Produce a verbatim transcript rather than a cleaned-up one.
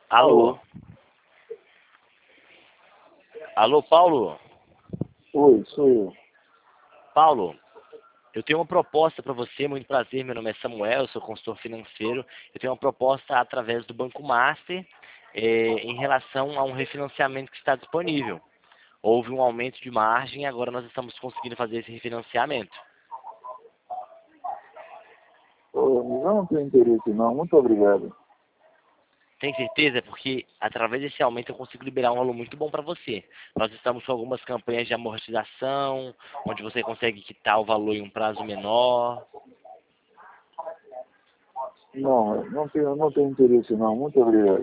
Alô? Alô? Alô, Paulo? Oi, sou eu. Paulo, eu tenho uma proposta para você, muito prazer, meu nome é Samuel, eu sou consultor financeiro. Eu tenho uma proposta através do Banco Master eh, em relação a um refinanciamento que está disponível. Houve um aumento de margem e agora nós estamos conseguindo fazer esse refinanciamento. Ô, mas eu não tenho interesse não, muito obrigado. Tem certeza? Porque através desse aumento eu consigo liberar um valor muito bom para você. Nós estamos com algumas campanhas de amortização, onde você consegue quitar o valor em um prazo menor. Não, não tenho, não tenho interesse não, muito obrigado.